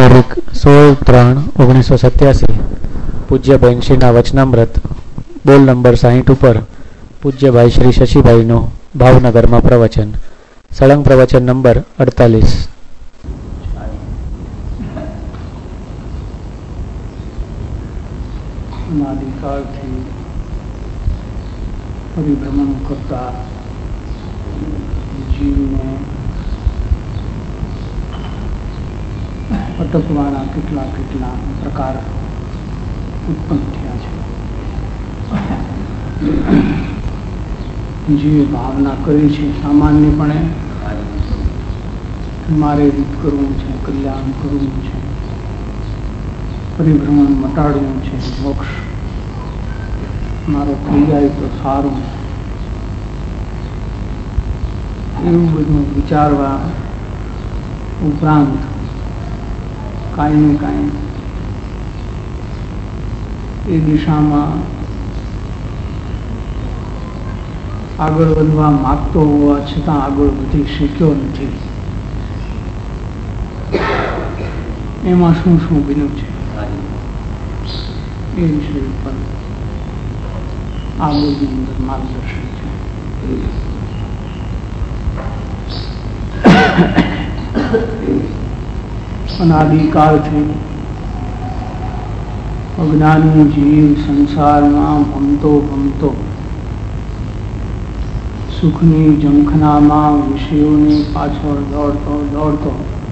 તારીખ 16/3/1987 પૂજ્ય બેનશ્રીના વચનામૃત બોલ નંબર 60 ઉપર પૂજ્યભાઈ શ્રી શશીભાઈનું ભાવનગરમાં પ્રવચન, સળંગ પ્રવચન નંબર 48. અનાદિકાળથી પરિભ્રમણ કરતા જીવને અટકવાના કેટલા પ્રકાર ઉત્પન્ન થયા છે. જે ભાવના કરી છે સામાન્યપણે મારે રીત કરવું છે, કલ્યાણ કરવું છે, પરિભ્રમણ મટાડવું છે, મોક્ષ મારો થઈ જાય તો સારું, એવું બધું વિચારવા ઉપરાંત કાંઈ ને કાંઈ એ દિશામાં આગળ વધવા માગતો હોવા છતાં આગળ વધી શક્યો નથી. એમાં શું શું બન્યું છે એ વિષય ઉપર આ બોલની અંદર માર્ગદર્શન છે. અનાદિકાળથી અજ્ઞાની જીવ સંસારમાં ભમતો સુખની ઝંખનામાં વિષયોની પાછળ દોડતો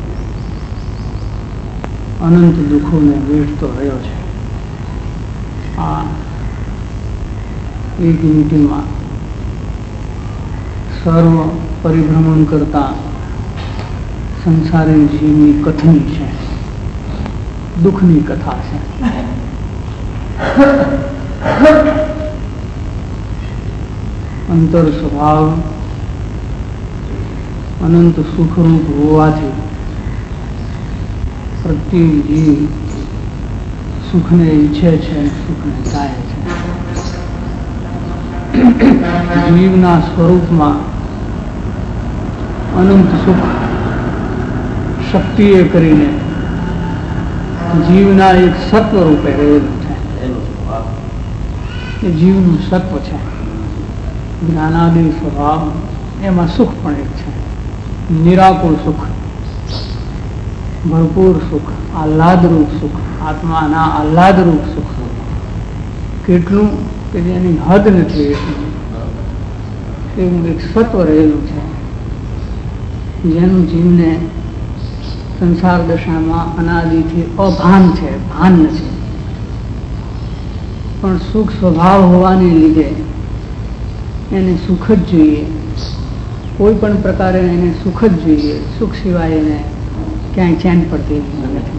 અનંત દુઃખોને વેઠતો રહ્યો છે. આ એક લીટીમાં સર્વ પરિભ્રમણ કરતા સંસારી જીવની કથની છે, દુઃખની કથા છે. અંતર સ્વભાવ અનંત સુખરૂપ હોવાથી પ્રત્યેક જીવ સુખને ઈચ્છે છે, સુખને ચાહે છે. જીવના સ્વરૂપમાં અનંત સુખ શક્તિએ કરીને જીવના એક સત્વ રૂપે રહેલું છે. એ જીવનું સત્વ છે. જ્ઞાનાદિ સ્વભાવ એમાં સુખ પણ એક છે. નિરાકુળ સુખ, ભરપૂર સુખ, આહ્લાદરૂપ સુખ, આત્માના આહ્લાદરૂપ સુખ. કેટલું કે જેની હદ નથી એવું એક સત્વ રહેલું છે, જેનું જીવને સંસાર દશામાં અનાદિથી અભાન છે, ભાન નથી. પણ સુખ સ્વભાવ હોવાને લીધે એને સુખ જ જોઈએ, કોઈ પણ પ્રકારે એને સુખ જ જોઈએ. સુખ સિવાય એને ક્યાંય ચેન પડતી નથી.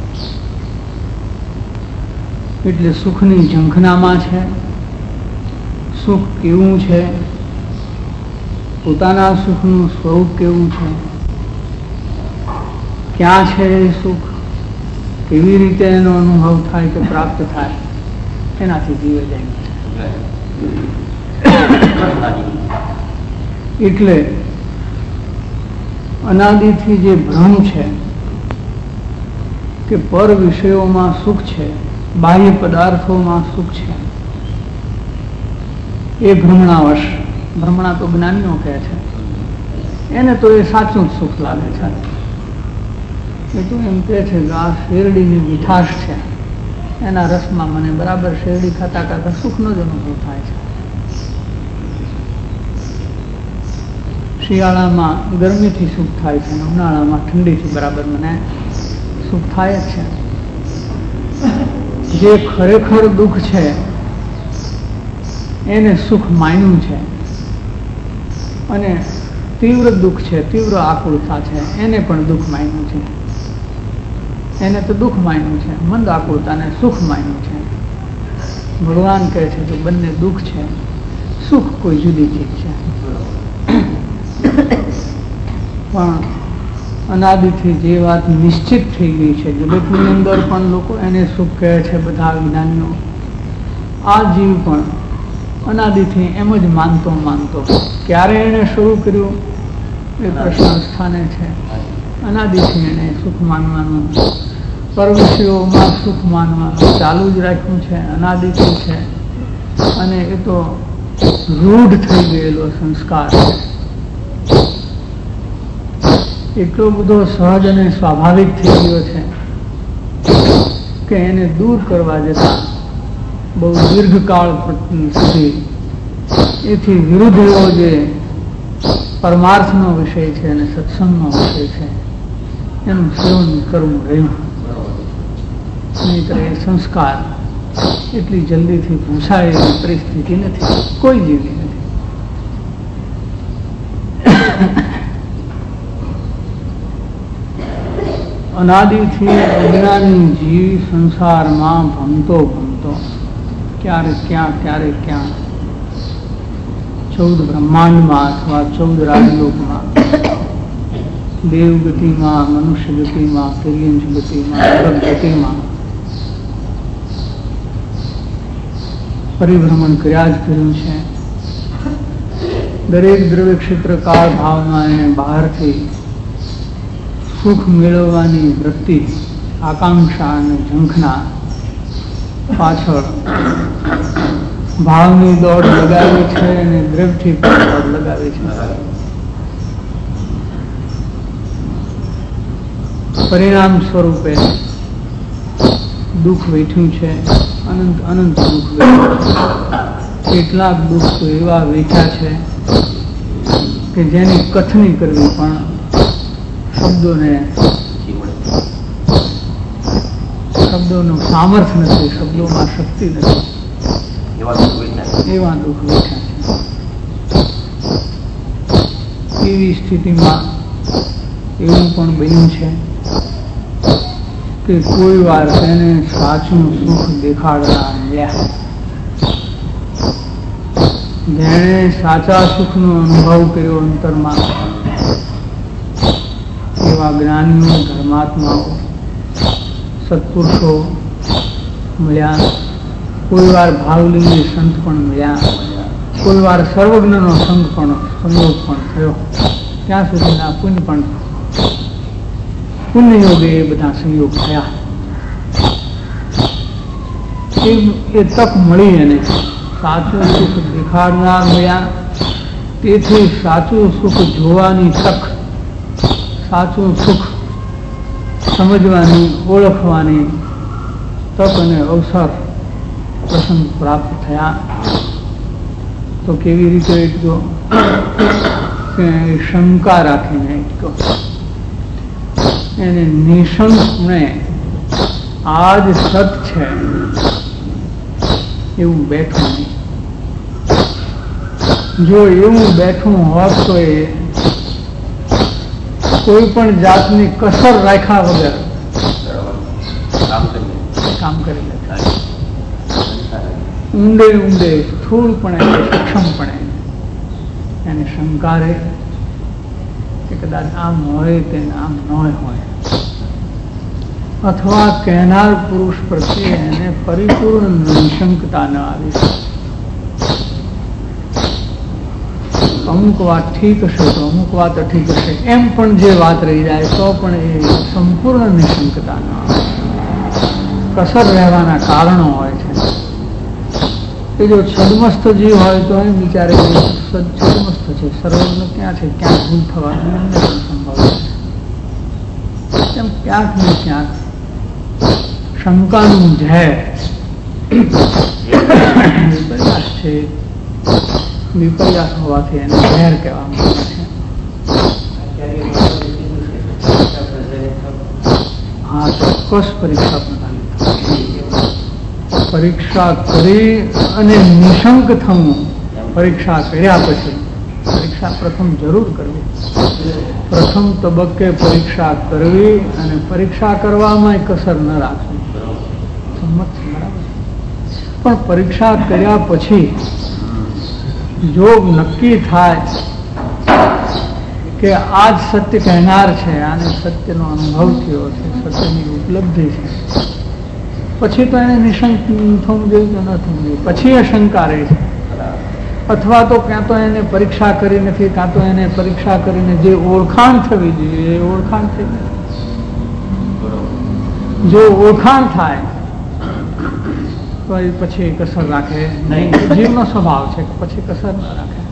એટલે સુખની ઝંખનામાં છે. સુખ કેવું છે, પોતાના સુખનું સ્વરૂપ કેવું છે, ક્યાં છે એ સુખ, કેવી રીતે એનો અનુભવ થાય કે પ્રાપ્ત થાય, એનાથી જીવે જાય. એટલે અનાદિથી જે ભ્રમ છે કે પર વિષયોમાં સુખ છે, બાહ્ય પદાર્થોમાં સુખ છે, એ ભ્રમણાવશ, ભ્રમણા તો જ્ઞાનીઓ કહે છે, એને તો એ સાચું જ સુખ લાગે છે. એ તો એમ કહે છે કે આ શેરડીની મીઠાશ છે, એના રસમાં મને બરાબર શેરડી ખાતા સુખનો જ અનુભવ થાય છે. શિયાળામાં ગરમીથી સુખ થાય છે, ઉનાળામાં ઠંડીથી બરાબર મને સુખ થાય જ છે. જે ખરેખર દુઃખ છે એને સુખ માન્યું છે, અને તીવ્ર દુઃખ છે, તીવ્ર આકુળતા છે, એને પણ દુઃખ માન્યું છે. એને તો દુઃખ માન્યું છે, મંદ આકુળતાને સુખ માન્યું છે. ભગવાન કહે છે કે બંને દુઃખ છે, સુખ કોઈ જુદી ચીજ છે. પણ અનાદિથી જે વાત નિશ્ચિત થઈ ગઈ છે, જગતની અંદર પણ લોકો એને સુખ કહે છે, બધા વિજ્ઞાનીઓ. આ જીવ પણ અનાદિથી એમ જ માનતો ક્યારે એને શરૂ કર્યું એ પ્રશ્ન સ્થાને છે. અનાદિથી એને સુખ માનવાનું પરવિષયોમાં સુખ માનવાનું ચાલુ જ રાખ્યું છે, અનાદિથી છે, અને એ તો રૂઢ થઈ ગયેલો સંસ્કાર છે. એટલો બધો સહજ અને સ્વાભાવિક થઈ ગયો છે કે એને દૂર કરવા જતા બહુ દીર્ઘકાળ સુધી એથી વિરુદ્ધ એવો જે પરમાર્થનો વિષય છે અને સત્સંગનો વિષય છે એનું સેવન કરવું રહ્યું. નહીંતર એ સંસ્કાર એટલી જલ્દીથી ભૂસાય એવી પરિસ્થિતિ નથી, કોઈ જીવની નથી. અનાદિથી અજ્ઞાની જીવ સંસારમાં ભમતો ક્યારે ક્યાં 14 બ્રહ્માંડમાં અથવા 14 રાજલોકમાં, દેવગતિમાં, મનુષ્ય ગતિમાં, તિર્યંશ ગતિમાં, અલગ ગતિમાં પરિભ્રમણ કર્યા જ કર્યું છે. દરેક દ્રવ્ય ક્ષેત્ર કાળ ભાવમાં એને બહારથી સુખ મેળવવાની વૃત્તિ, આકાંક્ષા અને ઝંખના પાછળ ભાવની દોડ લગાવી છે અને દ્રવ્યથી પણ દોડ લગાવી છે. પરિણામ સ્વરૂપે દુઃખ વેઠ્યું છે, અનંત દુઃખ વેઠ્યું છે. કેટલાક દુઃખ એવા વેઠ્યા છે કે જેની કથની કરવી પણ શબ્દોનું સામર્થ્ય નથી, શબ્દોમાં શક્તિ નથી, એવા દુઃખ વેઠ્યા છે. એવી સ્થિતિમાં એવું પણ બન્યું છે કે કોઈ વાર તેને સાચું સુખ દેખાડનાર મળ્યા, જેણે સાચા સુખનો અનુભવ કર્યો અંતરમાં, એવા જ્ઞાનીઓ, ધર્માત્માઓ, સત્પુરુષો મળ્યા. કોઈ વાર ભાવલિંગી સંત પણ મળ્યા, કોઈ વાર સર્વજ્ઞનો સંયોગ પણ થયો. ત્યાં સુધીના પુણ્યયોગે એ બધા સંયોગ થયા. એ તક મળી એને સાચું સુખ દેખાડનાર મળ્યા. તેથી સાચું સુખ જોવાની તક, સાચું સુખ સમજવાની, ઓળખવાની તક અને અવસર પ્રસંગ પ્રાપ્ત થયા. તો કેવી રીતે એટલો કે શંકા રાખીને એટલો એને નિશંકને આ જ સત છે એવું બેઠું નહીં. જો એવું બેઠું હોત તો એ કોઈ પણ જાતની કસર રાખ્યા વગર કામ કરી લેતા. ઊંડે સ્થૂળપણે, સક્ષમપણે એને શંકા રહે કે કદાચ આમ હોય તે આમ ન હોય, અથવા કહેનાર પુરુષ પ્રત્યે એને પરિપૂર્ણ નિશંકતા ન આવી. અમુક વાત ઠીક હશે તો અમુક વાત અઠીક હશે એમ પણ જે વાત રહી જાય તો પણ એ સંપૂર્ણ નિશંકતા ન આવે. કસર રહેવાના કારણો હોય છે. એ જો છદમસ્ત જીવ હોય તો એમ વિચારે છદમસ્ત છે, સર્વજ્ઞ ક્યાં છે, ક્યાંક ભૂલ થવાનું એમને પણ સંભવ છે. એમ ક્યાંક ને ક્યાંક શંકાનું ઝેર વિપર્યાસ છે. વિપર્યાસ હોવાથી એને ઝેર કહેવામાં આવે છે. હા, ચોક્કસ પરીક્ષા પ્રદાન પરીક્ષા કરી અને નિશંક થવું. પરીક્ષા કર્યા પછી પરીક્ષા પ્રથમ જરૂર કરવી. પ્રથમ તબક્કે પરીક્ષા કરવી અને પરીક્ષા કરવામાં કસર ન રાખવી. સંમત છે, બરાબર. પણ પરીક્ષા કર્યા પછી જો નક્કી થાય કે આજ સત્ય કહેનાર છે, આને સત્યનો અનુભવ થયો છે, સત્યની ઉપલબ્ધિ છે, પછી તો એને નિશંક થવું જોઈએ કે ન થવું જોઈએ, પછી એ શંકા રહે છે. અથવા તો ક્યાં તો એને પરીક્ષા કરી નથી, કાં તો એને પરીક્ષા કરીને જે ઓળખાણ થવી જોઈએ એ ઓળખાણ થઈ નથી. જો ઓળખાણ થાય તો એ પછી કસર રાખે નહીં. જીવનો સ્વભાવ છે કે પછી કસર ન રાખે.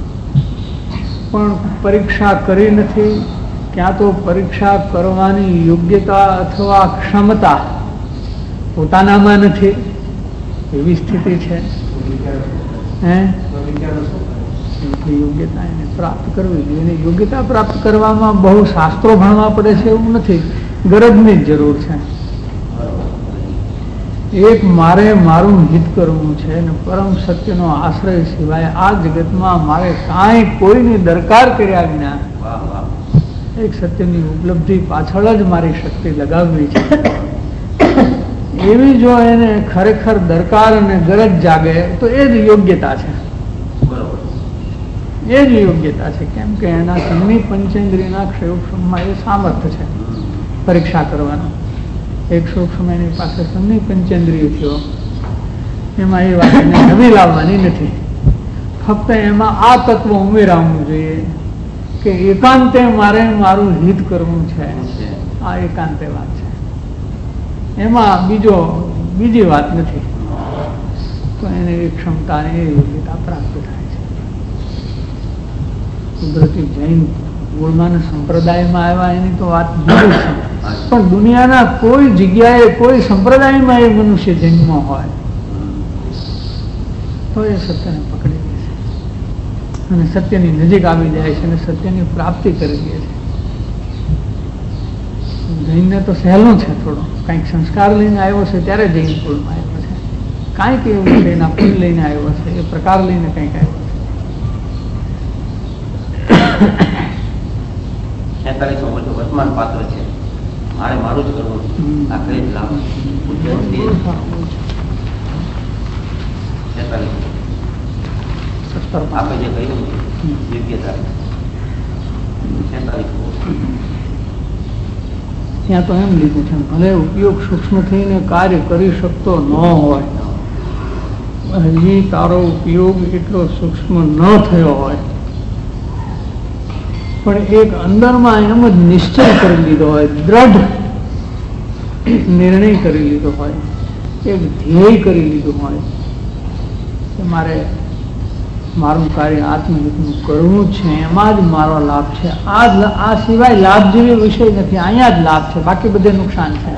પણ પરીક્ષા કરી નથી, ક્યાં તો પરીક્ષા કરવાની યોગ્યતા અથવા ક્ષમતા પોતાનામાં નથી, એવી સ્થિતિ છે. યોગ્યતા એને પ્રાપ્ત કરવી જોઈએ. એની યોગ્યતા પ્રાપ્ત કરવામાં બહુ શાસ્ત્રો ભણવા પડે છે એવું નથી, ગરજની જ જરૂર છે. એક મારે મારું હિત કરવું છે અને પરમ સત્યનો આશ્રય સિવાય આ જગતમાં મારે કાંઈ કોઈની દરકાર કર્યા વિના એક સત્યની ઉપલબ્ધિ પાછળ જ મારી શક્તિ લગાવવી છે. એવી જો એને ખરેખર દરકાર અને ગરજ જાગે તો એ જ યોગ્યતા છે. એ જ યોગ્યતા છે. કેમ કે એના સન્ની પંચેન્દ્રિયના ક્ષયોક્ષમમાં એ સામર્થ્ય છે પરીક્ષા કરવાનો. એક સૂક્ષ્મ એની પાસે સન્ની પંચેન્દ્રિય થયો, એમાં એ વાતને નવી લાવવાની નથી. ફક્ત એમાં આ તત્વ ઉમેરાવવું જોઈએ કે એકાંતે મારે મારું હિત કરવું છે. આ એકાંતે વાત છે, એમાં બીજી વાત નથી. તો એને એ ક્ષમતા એ યોગ્યતા પ્રાપ્ત થાય છે. કુદરતી જૈન મૂળમાન સંપ્રદાયમાં આવ્યા એની તો વાત જુદી છે, પણ દુનિયાના કોઈ જગ્યાએ કોઈ સંપ્રદાયમાં એ મનુષ્ય જન્મ હોય તો એ સત્યને પકડી લે છે અને સત્યની નજીક આવી જાય છે અને સત્યની પ્રાપ્તિ કરી દે છે. જૈનને તો સહેલું છે થોડો, કંઈક સંસ્કાર લઈને આવ્યો છે ત્યારે જૈન કુળમાં આવ્યો છે, કાંઈક એવું છે એના પુલ લઈને આવ્યો છે, એ પ્રકાર લઈને કંઈક આવ્યો છે. વર્તમાન પાત્ર છે, મારે મારું જ કરવું, આખરે જ લાભ આપણે જે કહ્યું યોગ્યતા. ત્યાં તો એમ લીધું છે, ભલે ઉપયોગ સૂક્ષ્મ થઈને કાર્ય કરી શકતો ન હોય, હજી તારો ઉપયોગ એટલો સૂક્ષ્મ ન થયો હોય, પણ એક અંદરમાં એમ જ નિશ્ચય કરી લીધો હોય, દ્રઢ નિર્ણય કરી લીધો હોય, એક ધ્યેય કરી લીધું હોય કે મારે મારું કાર્ય આત્મહિતનું કરવું જ છે, એમાં જ મારો લાભ છે, આ સિવાય લાભ જેવી વિષય નથી, અહીંયા જ લાભ છે, બાકી બધે નુકસાન છે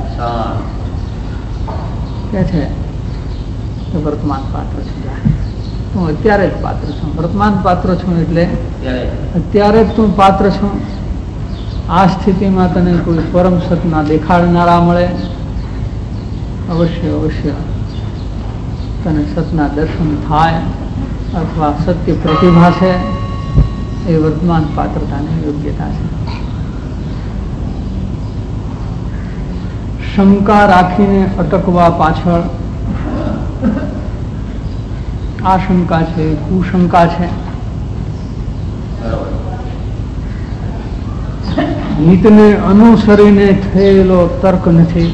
કે છે. તો વર્તમાન પાત્ર છે, હું અત્યારે જ પાત્ર છું, વર્તમાન પાત્ર છું એટલે અત્યારે જ તું પાત્ર છું. આ સ્થિતિમાં તને કોઈ પરમ સતના દેખાડનારા મળે, અવશ્ય તને સતના દર્શન થાય અથવા સત્ય પ્રતિભા છે, એ વર્તમાન પાત્રતાની યોગ્યતા છે. શંકા રાખીને અટકવા પાછળ આ શંકા છે, કુશંકા છે. હિતને અનુસરીને થયેલો તર્ક નથી,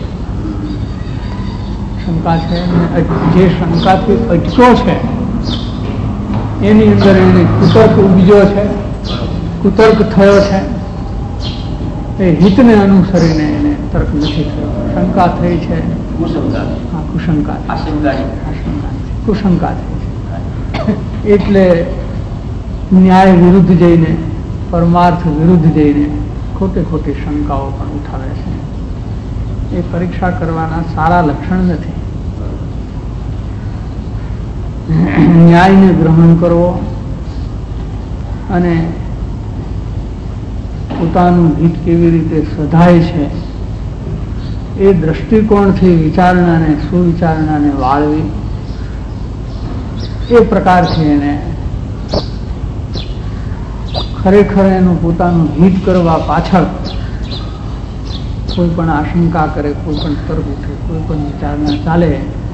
શંકા છે. જે શંકાથી અટક્યો છે એની અંદર એને કુતર્ક ઉપજ્યો છે, કુતર્ક થયો છે. એ હિતને અનુસરીને એને તર્ક નથી થયો, શંકા થઈ છે, કુશંકા કુશંકા થઈ છે. એટલે ન્યાય વિરુદ્ધ જઈને, પરમાર્થ વિરુદ્ધ જઈને ખોટી શંકાઓ પણ ઉઠાવે છે. એ પરીક્ષા કરવાના સારા લક્ષણ નથી. ન્યાયને ગ્રહણ કરવો અને પોતાનું હિત કેવી રીતે સધાય છે એ દ્રષ્ટિકોણથી વિચારણાને સુવિચારણાને વાળવી, એ પ્રકારથી એને ખરેખર એનું પોતાનું હિત કરવા પાછળ કોઈ પણ આશંકા કરે, કોઈ પણ તર્ક ઉઠે, કોઈ પણ વિચારણા ચાલે,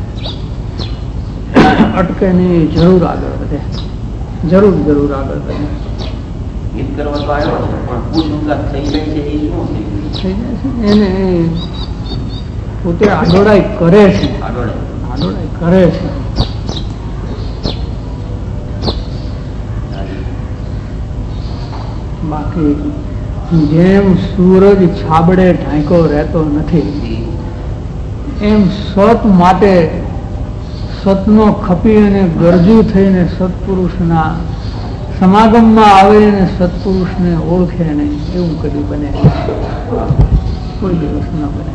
અટકે નહીં, જરૂર આગળ વધે, જરૂર આગળ વધે. હિત કરવા તો આવ્યો છે પણ કુશંકા થઈ જાય છે, એ શું થઈ જાય છે? એને પોતે આડોડાઈ કરે છે, આડોડાઈ કરે છે. બાકી જેમ સૂરજ છાબડે ઢાંકો રહેતો નથી એમ સત માટે સતનો ખપી અને ગરજુ થઈને સત્પુરુષના સમાગમમાં આવે અને સત્પુરુષને ઓળખે નહીં, એવું કદી બને કોઈ દિવસ ન બને.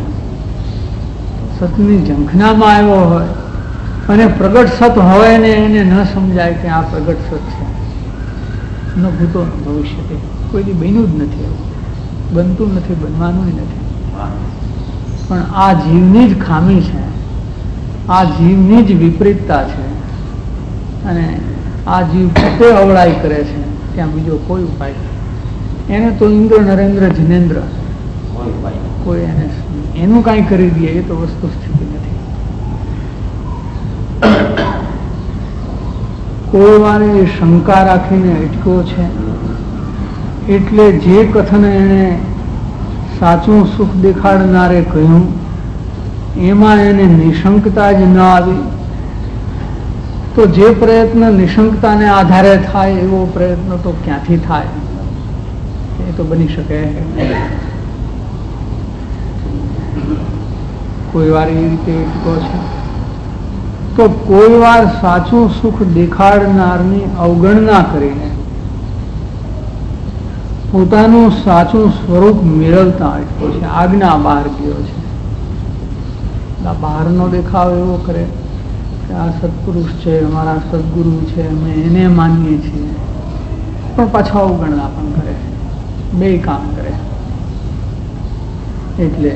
સતની ઝંખનામાં આવ્યો હોય અને પ્રગટ સત હોય ને એને ન સમજાય કે આ પ્રગટ સત છે, ન ભૂતો ન ભવિષ્ય, કોઈ દી બન્યું જ નથી, એવું બનતું નથી, બનવાનું નથી. પણ આ જીવની જ ખામી છે, આ જીવની જ વિપરીતતા છે, અને આ જીવ પોતે અવળાઈ કરે છે, ત્યાં બીજો કોઈ ઉપાય નથી. એને તો ઇન્દ્ર નરેન્દ્ર જિનેન્દ્ર કોઈ એને એનું કાંઈ કરી દે એ તો વસ્તુ સ્થિતિ નથી. કોઈ વાર એ શંકા રાખીને અટક્યો છે એટલે જે કથન એને સાચું સુખ દેખાડનારે કહ્યું એમાં એને નિશંકતા જ ન આવી, તો જે પ્રયત્ન નિશંકતાને આધારે થાય એવો પ્રયત્ન તો ક્યાંથી થાય? એ તો બની શકે. કોઈ વાર એ રીતે અટકો છે તો કોઈ વાર સાચું સુખ દેખાડનારની અવગણના કરીને પોતાનું સાચું સ્વરૂપ મેળવતા અટકો છે, આજ્ઞા બહાર ગયો છે. બહારનો દેખાવ એવો કરે કે આ સત્પુરુષ છે, અમારા સદગુરુ છે, અમે એને માનીએ છીએ, પણ પાછા અવગણના પણ કરે, બે કામ કરે. એટલે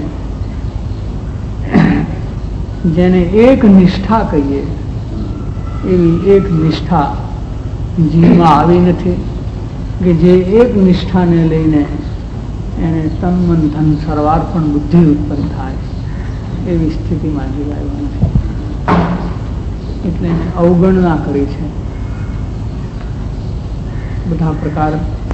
જેને એક નિષ્ઠા કહીએ એવી એક નિષ્ઠા જીવમાં આવી નથી કે જે એક નિષ્ઠાને લઈને એને તન મન ધન સર્વાર્પણ બુદ્ધિ ઉત્પન્ન થાય, એવી સ્થિતિમાં જીવાયો નથી. એટલે એને અવગણના કરી છે. બધા પ્રકાર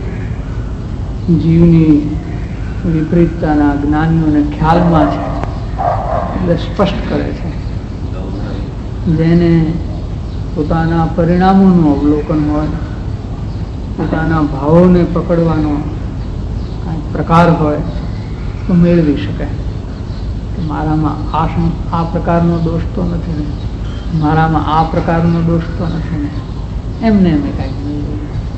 જીવની વિપરીતતાના જ્ઞાનીઓને ખ્યાલમાં છે એટલે સ્પષ્ટ કરે છે. જેને પોતાના પરિણામોનું અવલોકન હોય, પોતાના ભાવોને પકડવાનો કાંઈક પ્રકાર હોય તો મેળવી શકે કે મારામાં આ પ્રકારનો દોષ તો નથી ને, મારામાં આ પ્રકારનો દોષ તો નથી ને, એમને એમ કાંઈક મેળવી.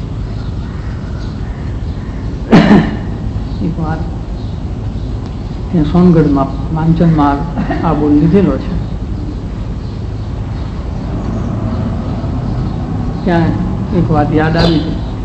એક વાર ત્યાં સોનગઢમાં માંચનમાં આ બોલ લીધેલો છે. ત્યાં એક વાત યાદ આવી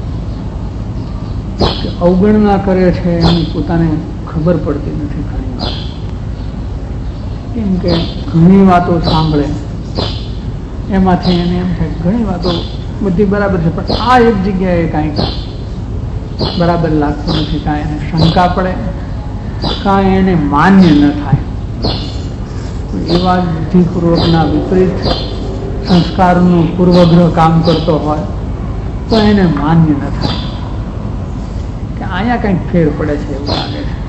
કે અવગણના કરે છે એની પોતાને ખબર પડતી નથી ઘણી વાર. કેમ કે ઘણી વાતો સાંભળે એમાંથી એને એમ થાય ઘણી વાતો બધી બરાબર છે, પણ આ એક જગ્યાએ કાંઈક બરાબર લાગતું નથી. કાંઈ એને શંકા પડે, કાંઈ એને માન્ય ન થાય. એવા બુદ્ધિપૂર્વકના વિપરીત સંસ્કારનું પૂર્વગ્રહ કામ કરતો હોય તો એને માન્ય ન થાય કે અહીંયા કંઈક ફેર પડે છે એવું લાગે છે.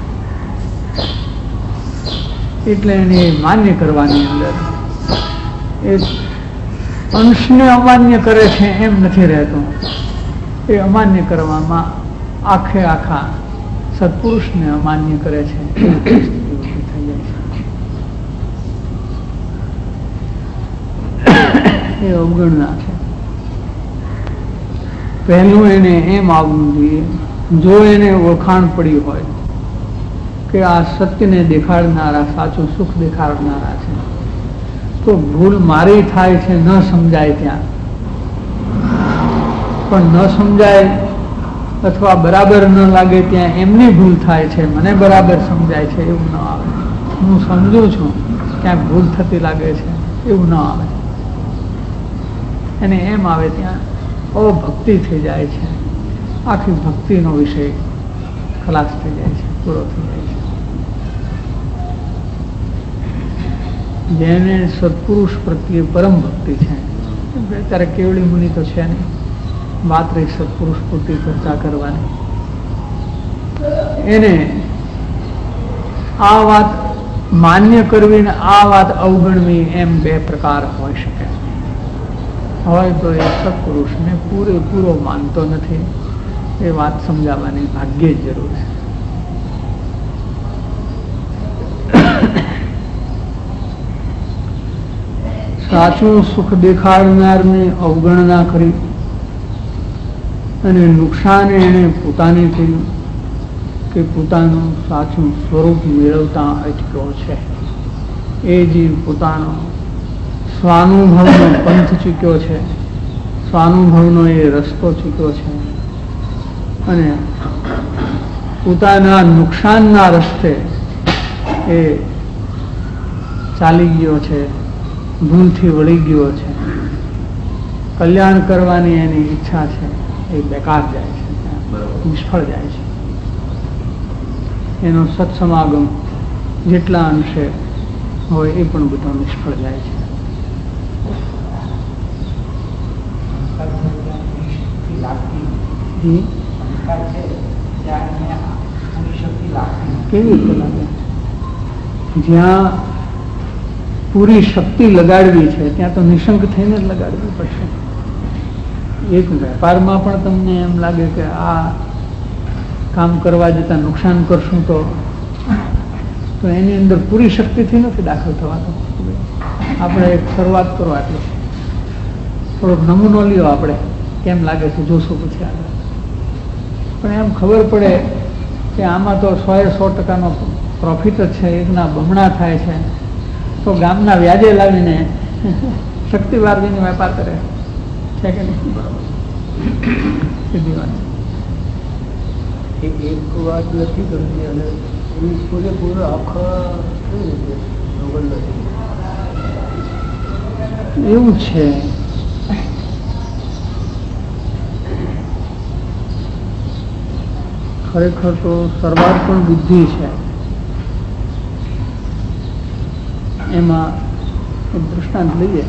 એટલે એને માન્ય કરવાની અંદર એ અંશને અમાન્ય કરે છે એમ નથી રહેતું. એ અમાન્ય કરવામાં આખે આખા સત્પુરુષને અમાન્ય કરે છે, થઈ જાય છે. એ અવગણના છે. પહેલું એને એમ આવવું જોઈએ, જો એને ઓળખાણ પડી હોય કે આ સત્યને દેખાડનારા, સાચું સુખ દેખાડનારા છે, તો ભૂલ મારી થાય છે ન સમજાય ત્યાં. પણ ન સમજાય અથવા બરાબર ન લાગે ત્યાં એમની ભૂલ થાય છે, મને બરાબર સમજાય છે એવું ન આવે. હું સમજું છું ક્યાંક ભૂલ થતી લાગે છે એવું ન આવે. અને એમ આવે ત્યાં અભક્તિ થઈ જાય છે. આખી ભક્તિનો વિષય ખલાસ થઈ જાય છે, પૂરો થઈ જાય છે. જેને સત્પુરુષ પ્રત્યે પરમ ભક્તિ છે, અત્યારે કેવળી મુનિ તો છે નહીં, વાત રહી સત્પુરુષ પૂરતી ચર્ચા કરવાની. એને આ વાત માન્ય કરવી ને આ વાત અવગણવી એમ બે પ્રકાર હોઈ શકે. હોય તો એ સત્પુરુષને પૂરેપૂરો માનતો નથી, એ વાત સમજાવવાની ભાગ્યે જ જરૂર છે. સાચું સુખ દેખાડનારને અવગણના કરી અને નુકસાન એણે પોતાને થયું કે પોતાનું સાચું સ્વરૂપ મેળવતા અટક્યો છે. એ જીવ પોતાનો સ્વાનુભવનો પંથ ચૂક્યો છે, સ્વાનુભવનો એ રસ્તો ચૂક્યો છે અને પોતાના નુકસાનના રસ્તે એ ચાલી ગયો છે, ભૂલથી વળી ગયો છે. કલ્યાણ કરવાની એની ઈચ્છા છે એ બેકાર જાય છે, નિષ્ફળ જાય છે. એનો સત્સમાગમ જેટલા અંશે હોય એ પણ બધો નિષ્ફળ જાય છે. કેવી રીતે લાગે? જ્યાં પૂરી શક્તિ લગાડવી છે ત્યાં તો નિશંક થઈને જ લગાડવી પડશે. એક વેપારમાં પણ તમને એમ લાગે કે આ કામ કરવા જતાં નુકસાન કરશું તો એની અંદર પૂરી શક્તિથી નથી દાખલ થવાતો. આપણે એક શરૂઆત કરો, આટલું થોડોક નમૂનો લ્યો, આપણે કેમ લાગે છે જોશું પછી આગળ. પણ એમ ખબર પડે કે આમાં તો 100% પ્રોફિટ જ છે, એકના બમણા થાય છે, તો ગામના વ્યાજે લાવીને શક્તિ વારવીને વેપાર કરે છે કે નહીં? સીધી વાત. એક વાત નથી ગમતી અને એની પૂરેપૂરો આખા કેવી રીતે નોબલ નથી. એવું છે. ખરેખર તો સર્વાર્પણ બુદ્ધિ છે. એમાં એક દૃષ્ટાંત લઈએ.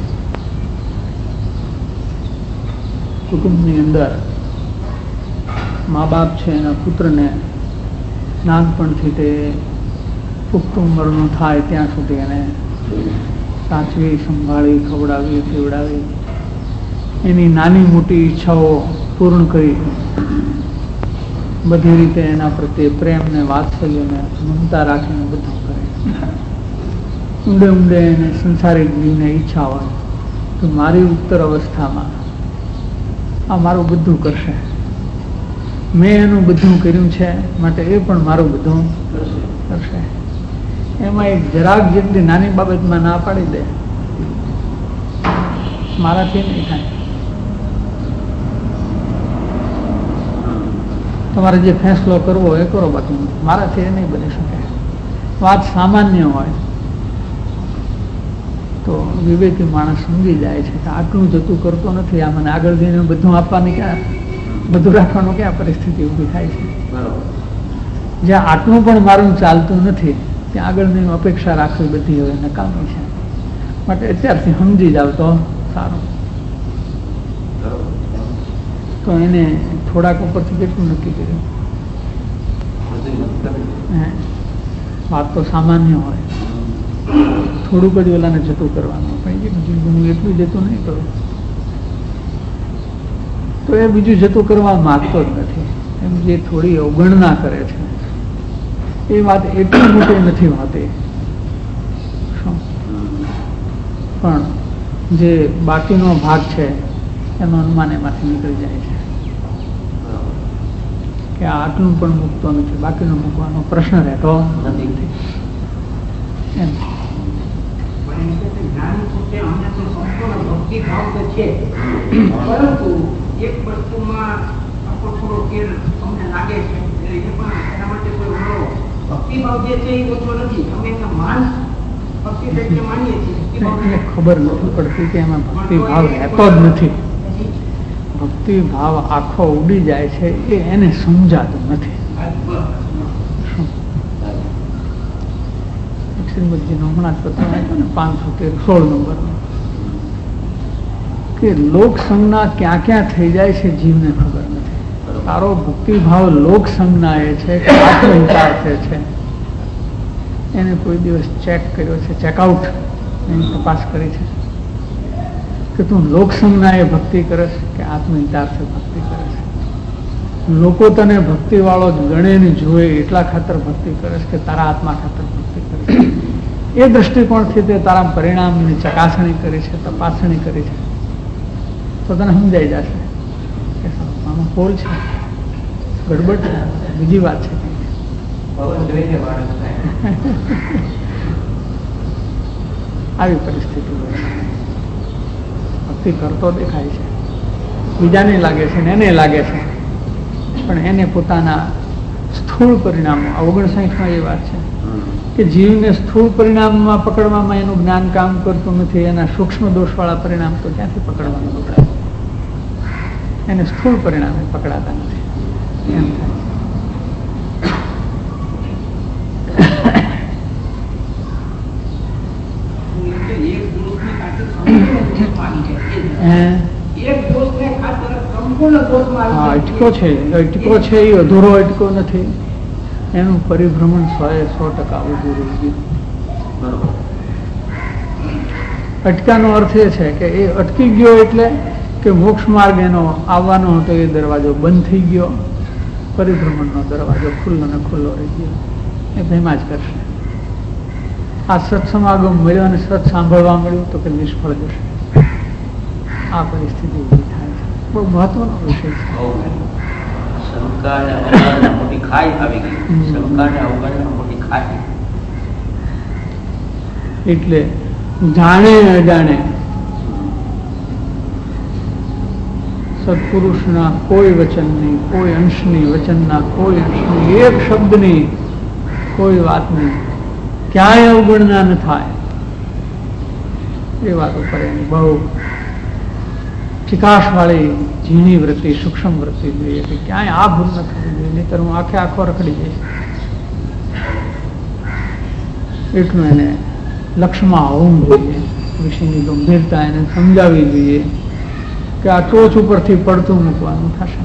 કુટુંબની અંદર મા બાપ છે એના પુત્રને નાનપણથી તે પુખ્ત ઉંમરનું થાય ત્યાં સુધી એને સાચવી, સંભાળી, ખવડાવી, પીવડાવી, એની નાની મોટી ઈચ્છાઓ પૂર્ણ કરી, બધી રીતે એના પ્રત્યે પ્રેમ ને વાત્સલ્ય ને મમતા રાખીને બધું કરે. ઊંડે ઊંડે એને સંસારિક જીવને ઈચ્છા હોય તો મારી ઉત્તર અવસ્થામાં આ મારું બધું કરશે, મેં એનું બધું કર્યું છે માટે એ પણ મારું બધું કરશે. એમાં એક જરાક જેટલી નાની બાબતમાં ના પાડી દે, મારાથી નહીં થાય, તમારે જે ફેંસલો કરવો એ કરો, બાકી મારાથી એ નહીં બની શકે. વાત સામાન્ય હોય તો વિવેકી માણસ સમજી જાય છે કે આટલું જતું કરતો નથી, આ મને આગળ જઈને બધું આપવાની ક્યાં, બધું રાખવાનું ક્યાં પરિસ્થિતિ ઊભી થાય છે. જ્યાં આટલું પણ મારું ચાલતું નથી ત્યાં આગળની અપેક્ષા રાખવી બધી હવે નકામી છે. માટે અત્યારથી સમજી જાવ તો સારું. તો એને થોડાક ઉપરથી કેટલું નક્કી કર્યું? વાત તો સામાન્ય હોય, થોડુંક જ ઓલાને જતું કરવાનું, પણ હું એટલું જતું નહીં કરું તો એ બીજું જતું કરવા માંગતો જ નથી. એમ જે થોડી અવગણના કરે છે એ વાત એટલી મોટી નથી હોતી, પણ જે બાકીનો ભાગ છે એનો અનુમાન એમાંથી નીકળી જાય છે કે આટલું પણ મૂકતો નથી, બાકીનો મૂકવાનો પ્રશ્ન રહેતો નથી. એમ પરંતુ એક વસ્તુમાં થોડો ફેર અમને લાગે છે, એ પણ એના માટે કોઈ ભક્તિભાવ જે છે એ ઓછો નથી. અમે એના માન ભક્તિ તરીકે માનીએ છીએ, ખબર નથી પડતી કે એમાં ભક્તિભાવ રહેતો જ નથી. ભક્તિભાવ આખો ઉડી જાય છે એ એને સમજાતું નથી. શ્રીમદજીનો હમણાં જ પત્ર આપ્યો ને 516 નંબરનો, કે લોક સંજ્ઞા ક્યાં ક્યાં થઈ જાય છે જીવને ખબર નથી. તારો ભક્તિભાવ લોક સંજ્ઞા એ છે કે આત્મહિતાર્થે છે, એને કોઈ દિવસ ચેક કર્યો છે, ચેકઆઉટ એની તપાસ કરી છે કે તું લોક સંજ્ઞા એ ભક્તિ કરે છે કે આત્મહિતાર્થે ભક્તિ કરે છે? લોકો તને ભક્તિ વાળો જ ગણે ને જોવે એટલા ખાતર ભક્તિ કરે છે કે તારા આત્મા ખાતર ભક્તિ કરે છે? એ દ્રષ્ટિકોણથી તે તારા પરિણામની ચકાસણી કરી છે, તપાસણી કરી છે, તો તને સમજાઈ જશે કે આમાં ભૂલ છે, ગડબડ છે, બીજી વાત છે. આવી પરિસ્થિતિ હોય છે. ભક્તિ કરતો દેખાય છે, બીજાને લાગે છે ને એને લાગે છે, પણ એને પોતાના સ્થૂળ પરિણામો 59માં એ વાત છે કે જીવને સ્થૂળ પરિણામમાં પકડવામાં એનું જ્ઞાન કામ કરતું નથી, એના સૂક્ષ્મ દોષવાળા પરિણામ તો ક્યાંથી પકડવાનું પકડાય, એને સ્થૂળ પરિણામે પકડાતા નથી એમ થાય. અટકો છે એ અધૂરો અટકો નથી, એનું પરિભ્રમણ 100% ઊભું રહી ગયું. અટકાનો અર્થ એ છે કે એ અટકી ગયો એટલે કે મોક્ષ માર્ગ એનો આવવાનો હતો એ દરવાજો બંધ થઈ ગયો, પરિભ્રમણનો દરવાજો ખુલ્લો ને ખુલ્લો રહી ગયો. એ ભેમાં જ કરશે. આ સત્સમાગમ મળ્યો અને સત સાંભળવા મળ્યું તો કે નિષ્ફળ જશે. આ પરિસ્થિતિ ઊભી થાય છે. બહુ મહત્વનો વિષય છે. એટલે જાણે અજાણે સત્પુરુષના કોઈ વચનની, કોઈ અંશની, વચનના કોઈ અંશની, એક શબ્દની, કોઈ વાતની ક્યાંય અવગણના ન થાય એ વાત ઉપર એની બહુ ચિકાશવાળી ઝીણી વૃત્તિ, સૂક્ષ્મ વૃત્તિ જોઈએ કે ક્યાંય આ ભૂલ ન થવી જોઈએ, નહીતર હું આખો રખડી જઈશ. એટલું એને લક્ષ્યમાં હોવું જોઈએ. વિષયની ગંભીરતા એને સમજાવવી જોઈએ કે આ ટોચ ઉપરથી પડતું મૂકવાનું થશે.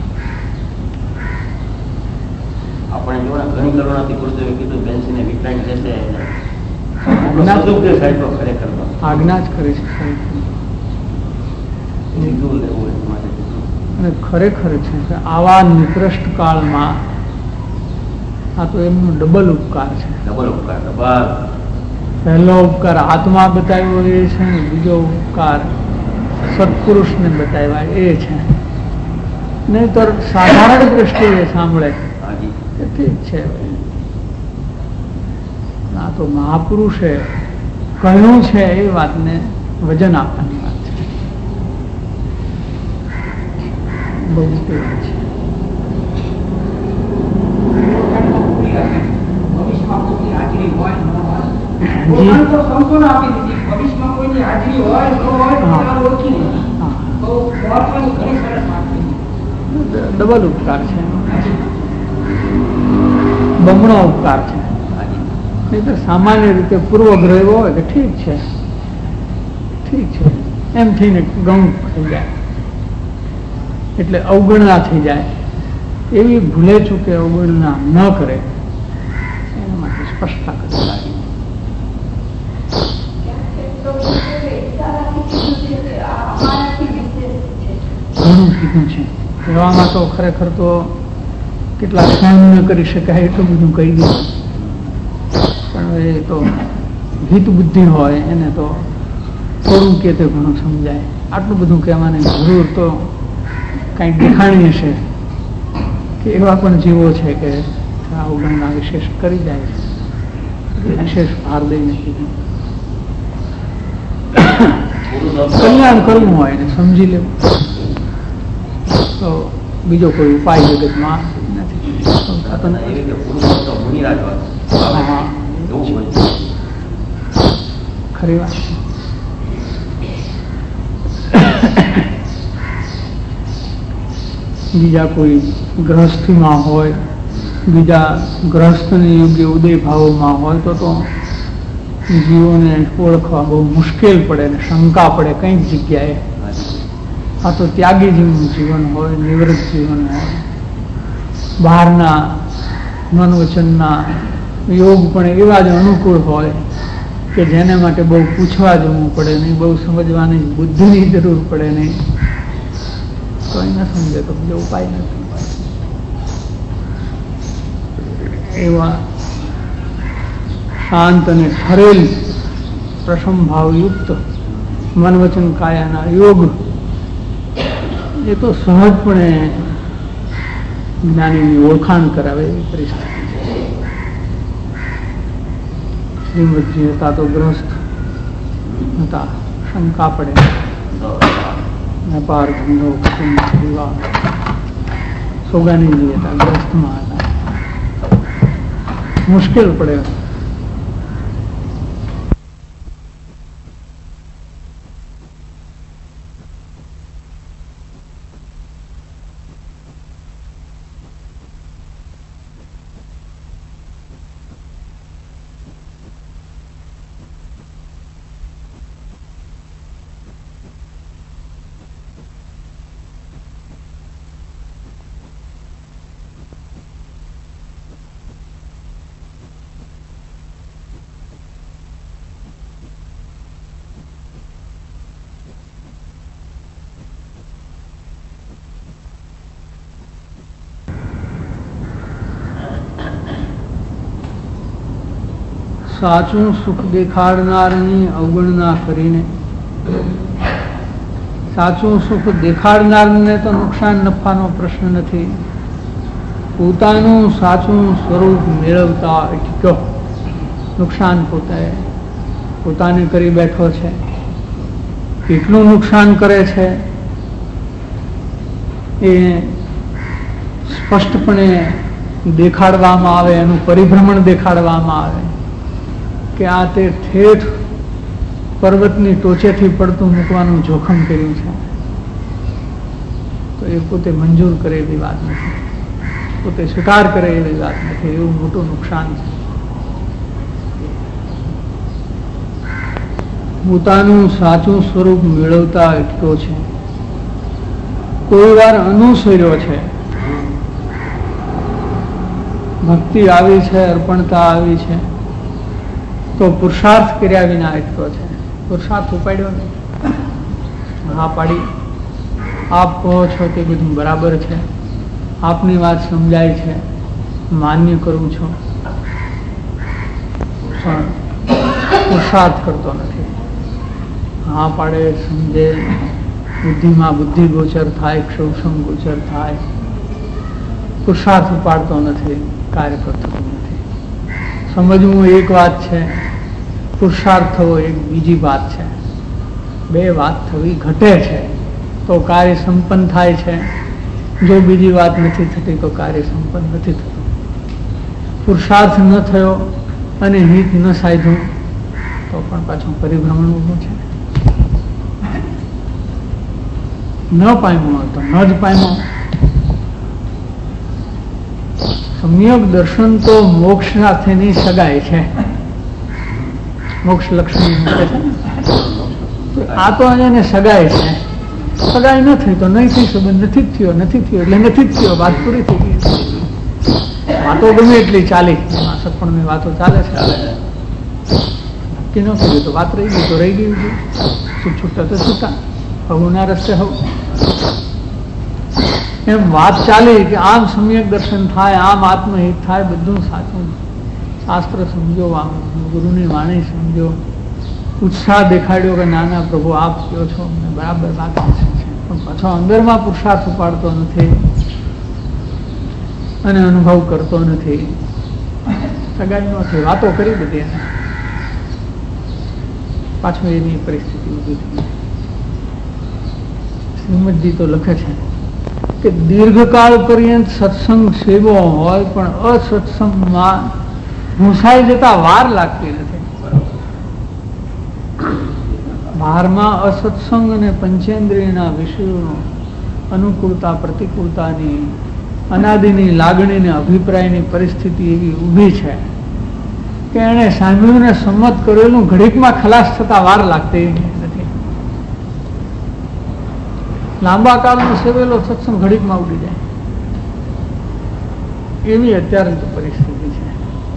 આપણે જોડે ઘણી કરુણાથી ગુરુદેવે કીધું બેન્સીને વિકરાંત જશે આજ્ઞા જ કરી છે. અને ખરેખર છે કે આવા નિકૃષ્ટ કાળમાં આ તો એમનો ડબલ ઉપકાર છે. પહેલો ઉપકાર આત્મા બતાવ્યો એ છે, બીજો ઉપકાર સત્પુરુષને બતાવ્યા એ છે. નહીતર સાધારણ દ્રષ્ટિએ સાંભળે કે ઠીક છે, આ તો મહાપુરુષે કહ્યું છે એ વાતને વજન આપવાની વાત છે. બહુ મોટી વાત છે. ડબલ ઉપકાર છે, બમણો ઉપકાર છે. નહીં તો સામાન્ય રીતે પૂર્વગ્રહ હોય કે ઠીક છે એમ થઈને ગણું થઈ જાય, એટલે અવગણના થઈ જાય. એવી ભૂલે ચૂકે અવગણના ન કરે એના માટે સ્પષ્ટતા કરી લાગી. ઘણું કીધું છે એવામાં તો ખરેખર તો કેટલા સહન ન કરી શકાય એટલું બધું કહી દીધું, પણ એ તો હિત બુદ્ધિ હોય એને તો થોડું કે તે ઘણું સમજાય. આટલું બધું કહેવાની જરૂર તો કંઈક દેખાણી હશે કે એવા પણ જીવો છે કે અવગણના વિશેષ કરી જાય છે, વિશેષ ભાર દઈને કીધું. કલ્યાણ કરવું હોય એને સમજી લેવું તો બીજો કોઈ ઉપાય જગતમાં નથી. ખરી વાત. બીજા કોઈ ગ્રહસ્થીમાં હોય, બીજા ગ્રહસ્થની યોગ્ય ઉદય ભાવોમાં હોય તો જીવોને ઓળખવા બહુ મુશ્કેલ પડે ને શંકા પડે કંઈક જગ્યાએ. આ તો ત્યાગી જેવું જીવન હોય, નિવૃત્ત જીવન હોય, બહારના મન વચનના યોગ પણ એવા જ અનુકૂળ હોય કે જેને માટે બહુ પૂછવા જવું પડે નહીં, બહુ સમજવાની બુદ્ધિની જરૂર પડે નહીં. કોઈ ન સમજે તો બીજો ઉપાય નથી. એવા શાંત અને ઠરેલ પ્રશમ ભાવયુક્ત મન વચન કાયાના યોગ એ તો સહજપણે જ્ઞાનીની ઓળખાણ કરાવે એવી પરિસ્થિતિ છે. શ્રીમદજી હતા તો ગ્રસ્ત હતા, શંકા પડે, વેપાર ધંધો કુટુંબ પરિવાર. સોગાનીજી હતા, ગ્રસ્તમાં હતા, મુશ્કેલ પડે. સાચું સુખ દેખાડનારની અવગણના કરીને, સાચું સુખ દેખાડનારને તો નુકસાન નફાનો પ્રશ્ન નથી, પોતાનું સાચું સ્વરૂપ મેળવતા અટક્યો નુકસાન પોતાને કરી બેઠો છે. કેટલું નુકસાન કરે છે એ સ્પષ્ટપણે દેખાડવામાં આવે, એનું પરિભ્રમણ દેખાડવામાં આવે કે આ તે ઠેઠ પર્વતની ટોચેથી પડતું મૂકવાનું જોખમ કર્યું છે. તો એ પોતે મંજૂર કરે એવી વાત નથી, પોતે સ્વીકાર કરે એવી વાત નથી. એવું મોટું નુકસાન છે. પોતાનું સાચું સ્વરૂપ મેળવતા અટક્યો છે. કોઈ વાર અનુસર્યો છે, ભક્તિ આવી છે, અર્પણતા આવી છે, તો પુરુષાર્થ કર્યા વિના અટક્યો છે. પુરુષાર્થ ઉપાડ્યો નહીં, હા પાડી, આપ કહો છો તે બધું બરાબર છે, આપની વાત સમજાય છે, માન્ય કરું છું, પણ પુરુષાર્થ કરતો નથી. હા પાડે, સમજે, બુદ્ધિમાં બુદ્ધિ ગોચર થાય, ક્ષૌષમ ગોચર થાય, પુરુષાર્થ ઉપાડતો નથી, કાર્ય કરતો નથી. સમજવું એક વાત છે, પુરુષાર્થ થવો એક બીજી વાત છે. બે વાત થવી ઘટે છે તો કાર્ય સંપન્ન થાય છે. જો બીજી વાત નથી થતી તો કાર્ય સંપન્ન નથી થતું. પુરુષાર્થ ન થયો અને હિત ન સાધ્યું તો પણ પાછું પરિભ્રમણ ઊભું છે. ન પામ્યો તો ન જ પામ્યો. સમ્યક દર્શન તો મોક્ષ સાથેની સગાઈ છે. મોક્ષ લક્ષ્મી છે. આ તો એને સગાઈ છે. સગાઈ ન થઈ તો નહીં થઈ, સંબંધ નથી થયો, નથી થયો એટલે નથી થયો, વાત પૂરી થઈ ગઈ. વાતો ગમે એટલી ચાલી, સત્પણની વાતો ચાલે છે, નક્કી ન કર્યું તો વાત રહી ગઈ તો રહી ગયું છે. છૂટા તો છૂટા, હવું ના રસ્તે હવું. એમ વાત ચાલી કે આમ સમ્યક દર્શન થાય, આમ આત્મહિત થાય, બધું સાચું. શાસ્ત્ર સમજો, આમ ગુરુની વાણી સમજો, ઉત્સાહ દેખાડ્યો કે નાના પ્રભુ આપ કહો છો અમને બરાબર વાત છે, પણ પાછો અંદરમાં પુરુષાર્થ ઉપાડતો નથી અને અનુભવ કરતો નથી. સગાઈ નથી, વાતો કરી બધી એને, પાછું એની પરિસ્થિતિ ઊભી થઈ. શ્રીમદજી તો લખે છે કે દીર્ઘકાળ પર્યંત સત્સંગ સેવો હોય પણ અસત્સંગમાં ઘૂંસાઈ જતા વાર લાગતી નથી. બહારમાં અસત્સંગ અને પંચેન્દ્રિયના વિષયોનો અનુકૂળતા પ્રતિકૂળતાની અનાદિની લાગણી ને અભિપ્રાયની પરિસ્થિતિ એવી ઊભી છે કે એને સાંભળ્યું ને સંમત કરેલું ઘડીકમાં ખલાસ થતા વાર લાગતી નથી. લાંબા કાળનો સેવેલો સત્સંગ ઘડીકમાં ઉડી જાય એવી અત્યારે તો પરિસ્થિતિ છે.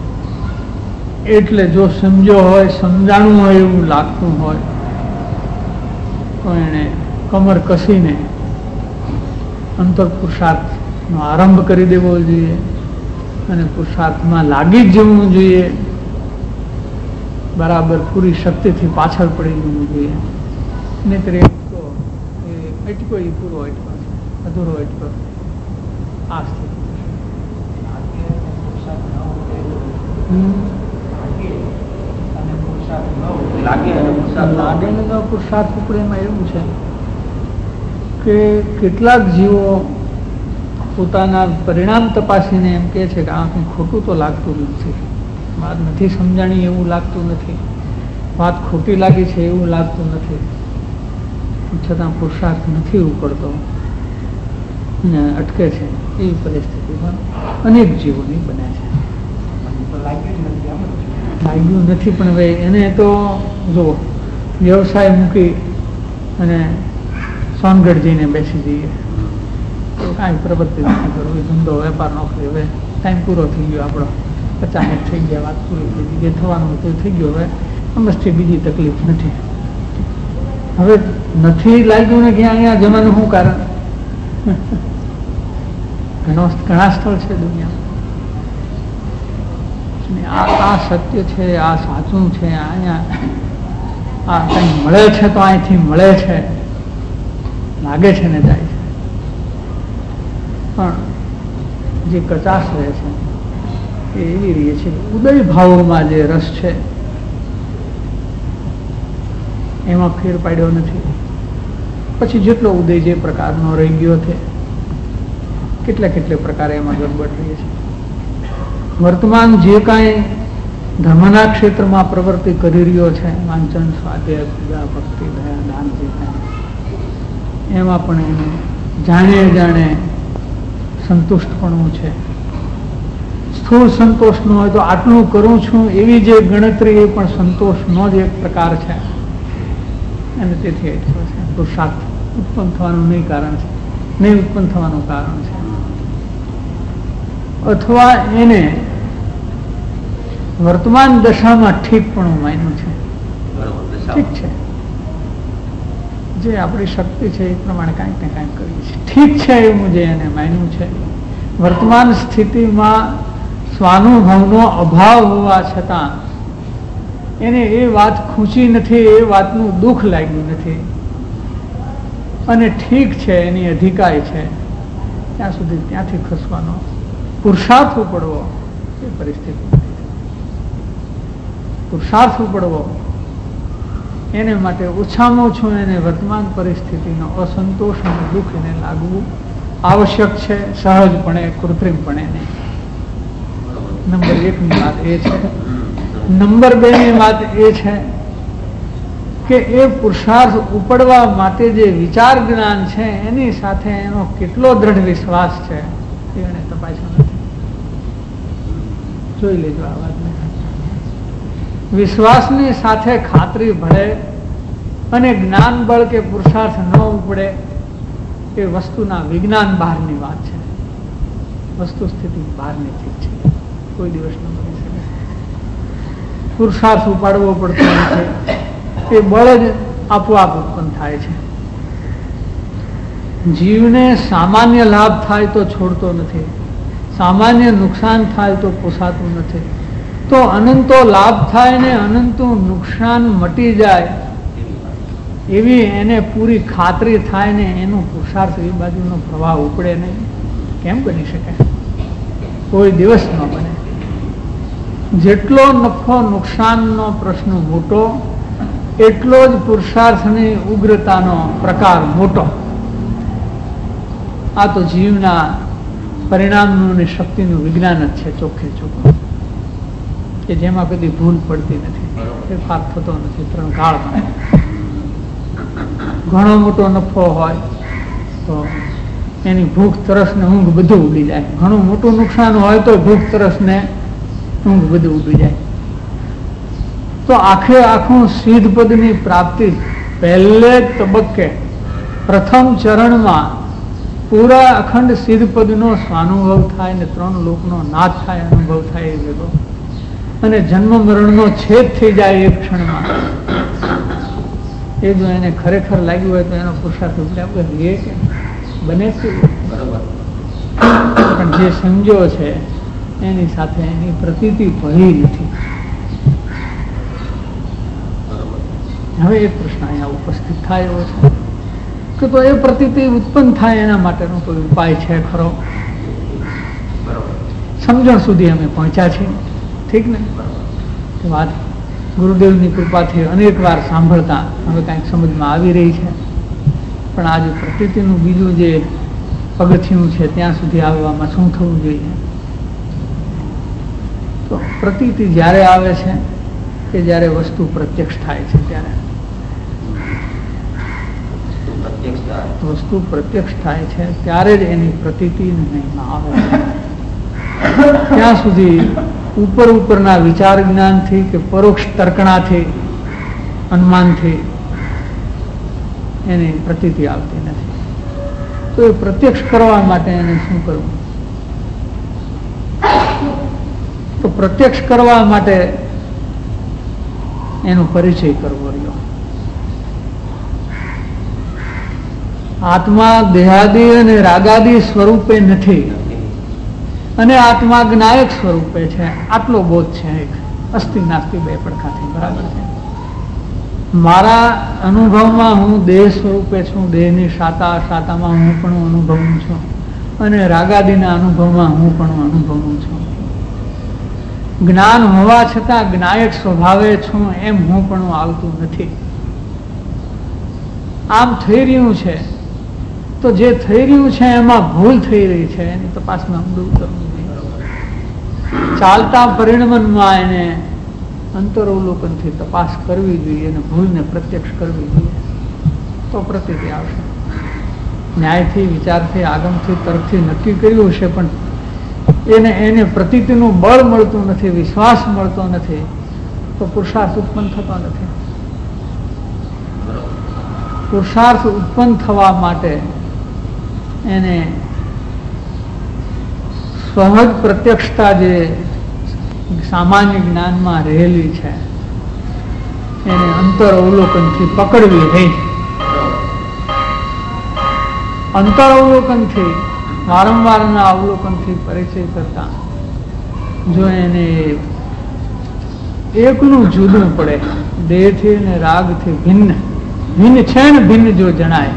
એટલે જો સમજો હોય, સમજાણું હોય એવું લાગતું હોય તો એને કમર કસીને અંતર પુરુષાર્થનો આરંભ કરી દેવો જોઈએ અને પુરુષાર્થમાં લાગી જ જવું જોઈએ. બરાબર પૂરી શક્તિથી પાછળ પડી જવું જોઈએ. નહીતર તો એ અટકો એ પૂરો અટકો છે, અધૂરો અટકો. આ સ્થિતિ લાગે પુરુષાર્થ ઉપડે. એમાં એવું છે કે કેટલાક જીવો પોતાના પરિણામ તપાસીને એમ કહે છે કે આ કંઈ ખોટું તો લાગતું નથી, વાત નથી સમજાણી એવું લાગતું નથી, વાત ખોટી લાગી છે એવું લાગતું નથી, છતાં પુરુષાર્થ નથી ઉપડતો અને અટકે છે. એવી પરિસ્થિતિમાં અનેક જીવોની બને છે. લાગ્યું નથી પણ હવે એને તો જો વ્યવસાય મૂકી અને સોનગઢ જઈને બેસી જઈએ તો કાંઈ પ્રવૃત્તિ નથી કરવી, ધંધો વેપાર નોકરી, હવે ટાઈમ પૂરો થઈ ગયો આપણો, 50 થઈ ગયા, વાત પૂરી થઈ ગઈ, જે થવાનું હતું થઈ ગયું, હવે સમજથી બીજી તકલીફ નથી. હવે નથી લાગ્યું ને કે અહીંયા જવાનું શું કારણ? ઘણા સ્થળ છે દુનિયામાં, આ સત્ય છે, આ સાચું છે, અહીંયા આ કંઈ મળે છે તો અહીંથી મળે છે, લાગે છે ને જાય છે. પણ જે કચાશ રહે છે એ એવી રહી છે, ઉદય ભાવોમાં જે રસ છે એમાં ફેર પાડ્યો નથી. પછી જેટલો ઉદય જે પ્રકારનો રહી ગયો છે, કેટલે પ્રકારે એમાં ગડબડ રહી છે. વર્તમાન જે કાંઈ ધર્મના ક્ષેત્રમાં પ્રવૃત્તિ કરી રહ્યો છે, વાંચન, સ્વાધ્યાય, પૂજા, ભક્તિ, દયા, દાન, જે કાંઈ એમાં પણ એને જાણે સંતુષ્ટપણું છે. સ્થૂળ સંતોષ ન હોય તો આટલું કરું છું એવી જે ગણતરી, એ પણ સંતોષનો જ એક પ્રકાર છે. અને તેથી પુરુષાર્થ ઉત્પન્ન થવાનું નહીં કારણ છે, નહીં ઉત્પન્ન થવાનું કારણ છે. અથવા એને વર્તમાન દશામાં ઠીકપણું માન્યું છે. ઠીક છે, જે આપણી શક્તિ છે એ પ્રમાણે કાંઈક ને કાંઈક કરીએ છીએ, ઠીક છે એવું જે એને માન્યું છે. વર્તમાન સ્થિતિમાં સ્વાનુભવનો અભાવ હોવા છતાં એને એ વાત ખૂંચી નથી, એ વાતનું દુઃખ લાગ્યું નથી, અને ઠીક છે, એની અધિકાય છે, ત્યાં સુધી ત્યાંથી ખસવાનો પુરુષાર્થ ઉપડવો એ પરિસ્થિતિ નથી. પુરુષાર્થ ઉપડવો એને માટે ઓછામાં ઓછું એને વર્તમાન પરિસ્થિતિનો અસંતોષ અને દુઃખ એને લાગવું આવશ્યક છે, સહજપણે, કૃત્રિમપણે નહીં. નંબર 1 ની વાત એ છે. નંબર 2 ની વાત એ છે કે એ પુરુષાર્થ ઉપડવા માટે જે વિચાર જ્ઞાન છે એની સાથે એનો કેટલો દ્રઢ વિશ્વાસ છે એ એને તપાસ્યો નથી. જોઈ લેજો આ વાતને. વિશ્વાસની સાથે ખાતરી ભળે અને જ્ઞાન બળ કે પુરુષાર્થ ન ઉપડે એ વસ્તુના વિજ્ઞાન બહારની વાત છે, વસ્તુ સ્થિતિ બહારની ઠીક છે, કોઈ દિવસ ન બની શકે. પુરુષાર્થ ઉપાડવો પડતો નથી, એ બળ જ આપોઆપ ઉત્પન્ન થાય છે. જીવને સામાન્ય લાભ થાય તો છોડતો નથી, સામાન્ય નુકસાન થાય તો પોસાતું નથી. તો અનંતો લાભ થાય ને અનંતું નુકસાન મટી જાય એવી એને પૂરી ખાતરી થાય ને એનો પુરુષાર્થ એ બાજુનો પ્રવાહ ઉપડે નહીં, કેમ બની શકે? કોઈ દિવસ ન બને. જેટલો નફો નુકસાનનો પ્રશ્ન મોટો એટલો જ પુરુષાર્થની ઉગ્રતાનો પ્રકાર મોટો. આ તો જીવના પરિણામનું અને શક્તિનું વિજ્ઞાન જ છે, ચોખ્ખે ચોખ્ખું, કે જેમાં કદી ભૂલ પડતી નથી, ફેરફાર થતો નથી. 3 કાળમાં ઘણો મોટો નફો હોય તો એની ભૂખ તરસ ને ઊંઘ બધું ઉડી જાય, ઘણું મોટું નુકસાન હોય તો ભૂખ તરસ ને ઊંઘ બધું ઉડી જાય. તો આખું સિદ્ધ પદની પ્રાપ્તિ પહેલે તબક્કે પ્રથમ ચરણમાં પૂરા અખંડ સિદ્ધ પદનો સ્વાનુભવ થાય ને 3 લોકનો નાશ થાય, અનુભવ થાય એ ભેગો, અને જન્મ મરણનો છેદ થઈ જાય એક ક્ષણમાં. એ જો એને ખરેખર લાગ્યું હોય તો એનો પુરુષાર્થ ઉપડ્યા વગર રહે કે બને છે? પણ જે સમજો છે એની સાથે એની પ્રતીતિ ભળી નથી. હવે એક પ્રશ્ન અહીંયા ઉપસ્થિત થાય એવો છે કે તો એ પ્રતીતિ ઉત્પન્ન થાય એના માટેનો કોઈ ઉપાય છે ખરો? સમજણ સુધી અમે પહોંચ્યા છીએ, ઠીક ને? વાત ગુરુદેવની કૃપાથી અનેક વાર સાંભળતા હવે કાંઈક સમજમાં આવી રહી છે. પણ આજે પ્રતીતિનું બીજું જે પગથિયું છે ત્યાં સુધી આવવામાં શું થવું જોઈએ? તો પ્રતીતિ જ્યારે આવે છે કે જ્યારે વસ્તુ પ્રત્યક્ષ થાય છે, ત્યારે વસ્તુ પ્રત્યક્ષ થાય છે ત્યારે જ એની પ્રતીતિ નહીં આવે. ત્યાં સુધી ઉપરના વિચાર જ્ઞાનથી કે પરોક્ષ તર્કણાથી, અનુમાનથી એની પ્રતીતિ આવતી નથી. તો એ પ્રત્યક્ષ કરવા માટે એને શું કરવું? તો પ્રત્યક્ષ કરવા માટે એનો પરિચય કરવો રહ્યો. આત્મા દેહાદી અને રાગાદી સ્વરૂપે નથી અને આત્મા જ્ઞાયક સ્વરૂપે છે. આટલો બોધ છે. એક અસ્થિ નાસ્તિ બે પડખાથી બરાબર છે. મારા અનુભવમાં હું દેહ સ્વરૂપે છું, દેહની શાતામાં હું પણ અનુભવું છું, અને રાગાદીના અનુભવમાં હું પણ અનુભવું છું. જ્ઞાન હોવા છતાં જ્ઞાયક સ્વભાવે છું એમ હું પણ આવતું નથી. આમ થઈ રહ્યું છે તો જે થઈ રહ્યું છે એમાં ભૂલ થઈ રહી છે એની તપાસમાં દૂર કરવું જોઈએ. ચાલતા પરિણમનમાં એને અંતરવલોકનથી તપાસ કરવી જોઈએ અને ભૂલને પ્રત્યક્ષ કરવી જોઈએ. તો પ્રતીતિ આવશે. ન્યાયથી, વિચારથી, આગમથી, તર્કથી નક્કી કર્યું છે પણ એને પ્રતીતિનું બળ મળતું નથી, વિશ્વાસ મળતો નથી, તો પુરુષાર્થ ઉત્પન્ન થતો નથી. પુરુષાર્થ ઉત્પન્ન થવા માટે એને સહજ પ્રત્યક્ષતા જે સામાન્ય જ્ઞાનમાં રહેલી છે એને અંતર અવલોકનથી પકડવી રહી. અંતર અવલોકનથી, વારંવારના અવલોકનથી પરિચય કરતા જો એને એકલું જુદું પડે, દેહથી અને રાગથી ભિન્ન છે ને ભિન્ન જો જણાય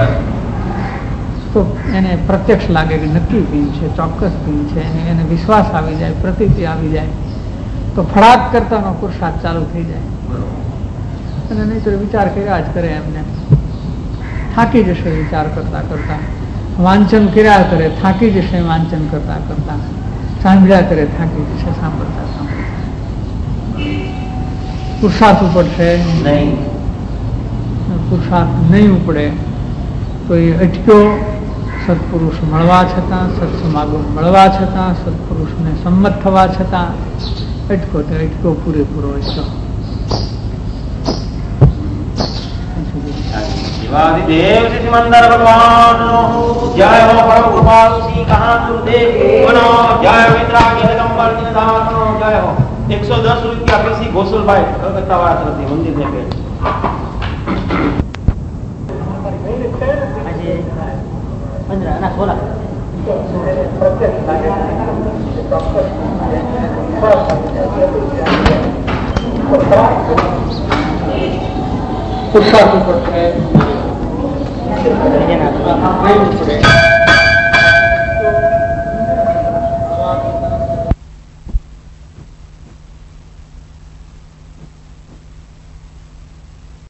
તો એને પ્રત્યક્ષ લાગે કે નક્કી ભિન્ન છે, ચોક્કસ ભિન્ન છે, એને વિશ્વાસ આવી જાય, પ્રતીતિ આવી જાય, તો ફળાત કરતાનો પુરુષાર્થ ચાલુ થઈ જાય. અને નહીતર વિચાર કર્યા જ કરે, એમને થાકી જશે વિચાર કરતા કરતા, વાંચન કર્યા કરે થાકી જશે વાંચન કરતા કરતા, સાંભળ્યા કરે થાકી જશે સાંભળતા સાંભળતા. પુરુષાર્થ ઉપડશે નહીં. પુરુષાર્થ નહીં ઉપડે તો એ અટક્યો સત્પુરુષ મળવા છતાં, સત્સમાગમ મળવા છતાં, સત્પુરુષને સંમત થવા છતાં અટકો તે અટકો પૂરેપૂરો અટકો. દેવ સિમંદર ભગવાન જય હો પરમ કૃપાલ શ્રી કહાન ગુરુદેવ બોલો જય વિતરાગ જગદંબર દિનદાસનો જય હો. 110 રૂપિયા પીસી ગોસલભાઈ કલકત્તા વાળા તરફથી મંદિર ને ભેટ. પુરુષાર્થ ઉપર છે.